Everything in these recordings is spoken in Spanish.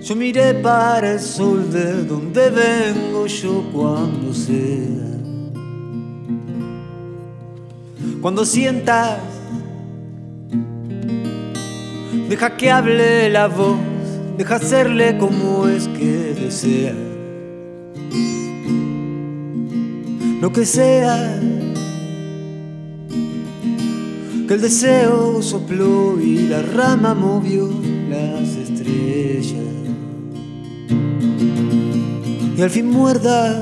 Yo miré para el sol de donde vengo yo cuando sea. Cuando sientas, deja que hable la voz, deja hacerle como es que desea. Lo que sea, que el deseo sopló y la rama movió las estrellas. Y al fin muerda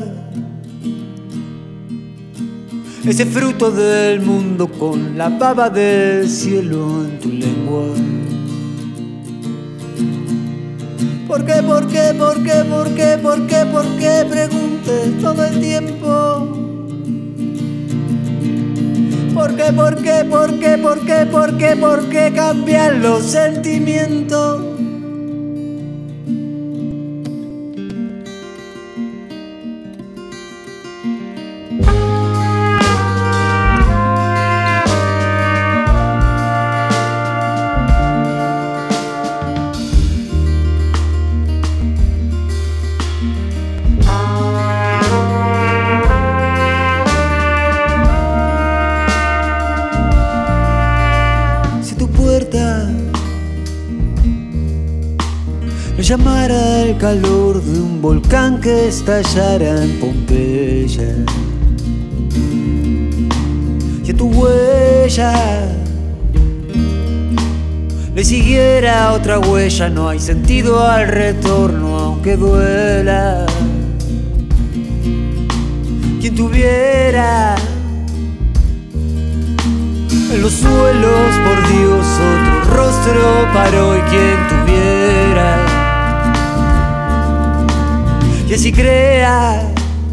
ese fruto del mundo con la baba del cielo en tu lengua. ¿Por qué, por qué, por qué, por qué, por qué, por qué? Preguntes todo el tiempo. ¿Por qué, por qué, por qué, por qué, por qué, por qué cambian los sentimientos? Me llamara el calor de un volcán que estallara en Pompeya, y a tu huella le siguiera otra huella. No hay sentido al retorno aunque duela. Quien tuviera en los suelos, por Dios, otro rostro para hoy. Quien tuviera, y así crea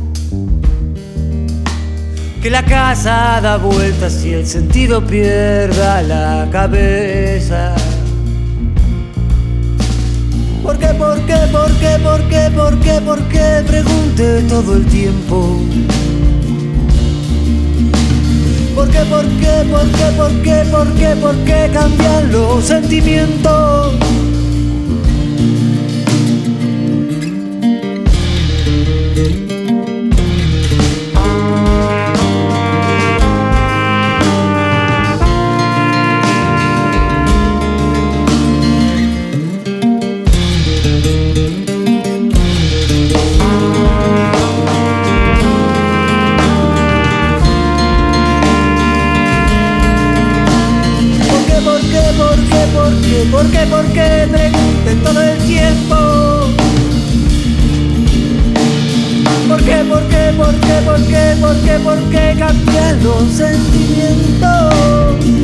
que la casa da vueltas y el sentido pierda la cabeza. ¿Por qué, por qué, por qué, por qué, por qué, por qué? Pregunte todo el tiempo. ¿Por qué, por qué, por qué, por qué, por qué, por qué cambian los sentimientos? ¿Por qué, por qué? Pregunten todo el tiempo. ¿Por qué, por qué, por qué, por qué, por qué, por qué cambian los sentimientos?